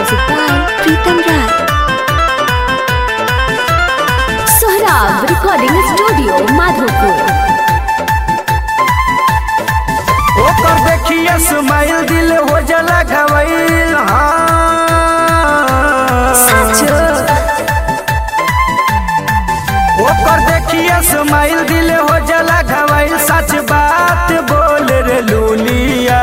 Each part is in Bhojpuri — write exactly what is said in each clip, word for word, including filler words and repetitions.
Music by Pritam Rai. Sohrab Recording Studio, Madhopur. ओकर देखिए स्माइल दिल हो जला घवैल ओकर देखिए स्माइल दिल हो जला घवैल सच बात बोल रे लुलिया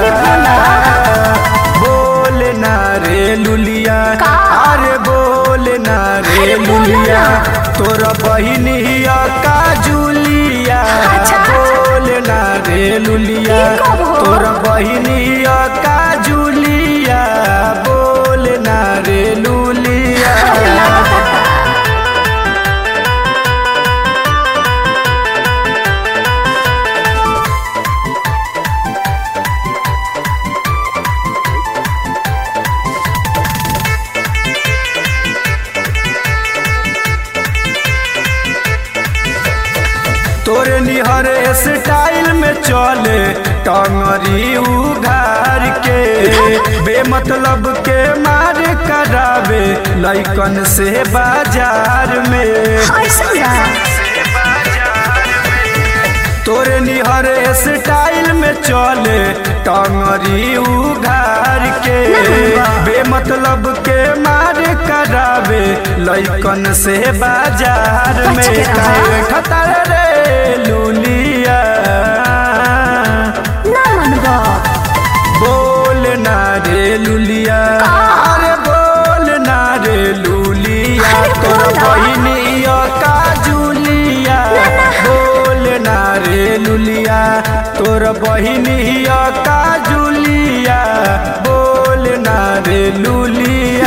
बोल ना रे लुलिया अरे बोल ना रे लुलिया तोरा बहिनिया का जुलिया बोल ना रे लुलिया तोरा बहिनिया का जुलिया बोल ना रे लुलिया तोरे निहर स्टाइल में चले टंगरी उघार के बेमतलब के मार करावे लइकन से बाजार में तोरे निहर स्टाइल में चले टंगरी उघार के बेमतलब के मार करावे लइकन से बाजार में खतर रे लुलिया बोल ना रे लुलिया अरे बोल ना रे लुलिया तोर बहिनिया का जुलिया बोल ना रे लुलिया तोर बहिनिया का जुलिया बोल ना रे लुलिया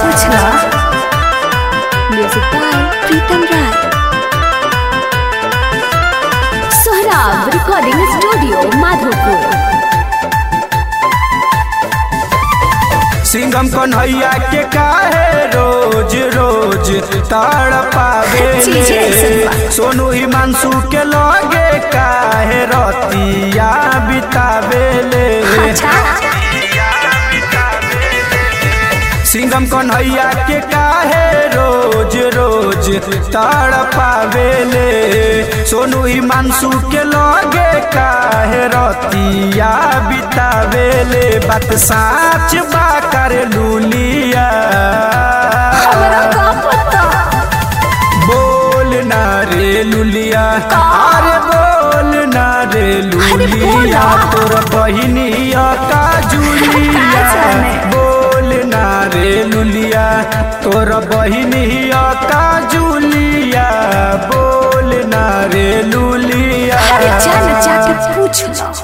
Music by Pritam Rai. Sohrab Recording Studio, Madhopur. Singham Kanhaiya के काहे रोज रोज ताड़ पावे सोनू हिमांशु के लगे काहे रतिया बितावे ले सिंघम कन्हैया के काहे रोज रोज ताड़ पावे ले सोनू हिमांशु के लगे काहे रतिया बितावे ले बात साच बा कर लुलिया बोल ना रे लुलिया अरे बोल ना रे लुलिया तोर बहिनिया का जुलिया बोल ना रे लुलिया तोर बहिनिया का जुलिया बोल ना रे लुलिया जाके पूछ लो।